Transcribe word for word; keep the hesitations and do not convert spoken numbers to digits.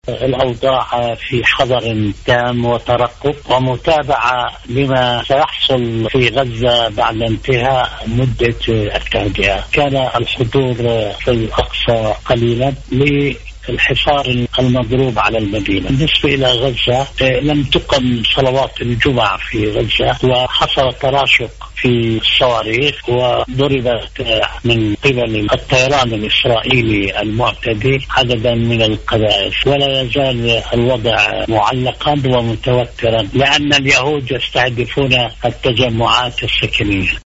الأوضاع في حذر تام وترقب ومتابعة لما سيحصل في غزة بعد انتهاء مدة التهدئة. كان الحضور في الأقصى قليلا الحصار المضروب على المدينة. بالنسبة إلى غزة لم تقم صلوات الجمعة في غزة، وحصل تراشق في الصواريخ وضربت من قبل الطيران الإسرائيلي المعتدي عددا من القذائف، ولا يزال الوضع معلقا ومتوترا لأن اليهود يستهدفون التجمعات السكنية.